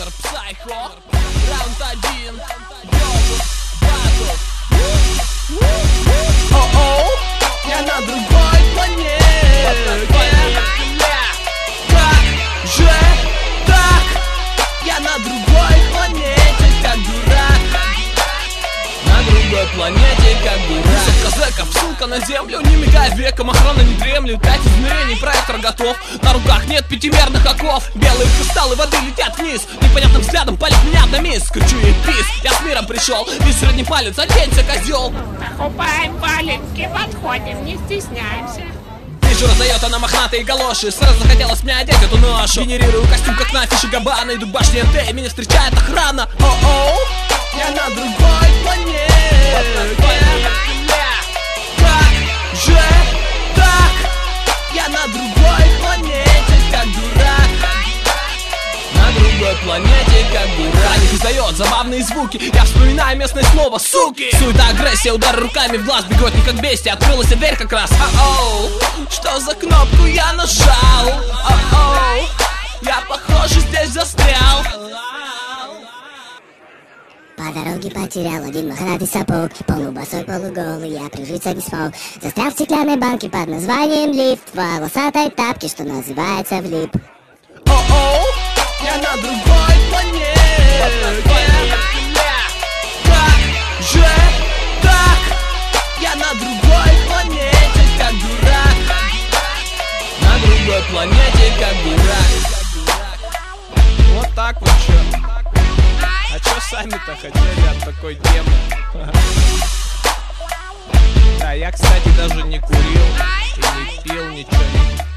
Конор Псайхо. Раунд 1. Йоу, батл. О-оу, я на другой планете. Как же так? Я на другой планете, как дурак. На другой планете, как дурак. Казаков, ссылка на землю, не мигая веком, охрана не дремлет. 5 измерений, проектор готов. На руках нет пятимерных оков. Белые кристаллы воды летят вниз. Непонятным взглядом палит меня на мисс. Кричу ей пис, я с миром пришел. Весь средний палец, оденься, козел. Покупаем валенки, подходим, не стесняемся. Вижу, раздает она мохнатые галоши. Сразу захотелось мне одеть эту ношу. Генерирую костюм, как на афише Габбана. Иду к башне НТ, меня встречает охрана. О-оу, я на другой планете. Как же так? Я на другой планете, как дурак. На другой планете, как дурак. Ханик издает забавные звуки. Я вспоминаю местное слово суки. Суета, агрессия, удар руками в глаз. Бегот не как бестия, открылась дверь как раз. О-оу, что за кнопку я нажал? О-оу, я похоже здесь застрял. По дороге потерял один мохнатый сапог. Полубосой, полуголый, я прижиться не смог. Застрял в стеклянной банке под названием лифт. В волосатой тапке, что называется, влип. О-оу, я на другой планете. Как же так? Я на другой планете, как дурак. На другой планете, как дурак. Вот так вот чё. А чё сами-то хотели от такой темы? Да, я, кстати, даже не курил и не пил ничего.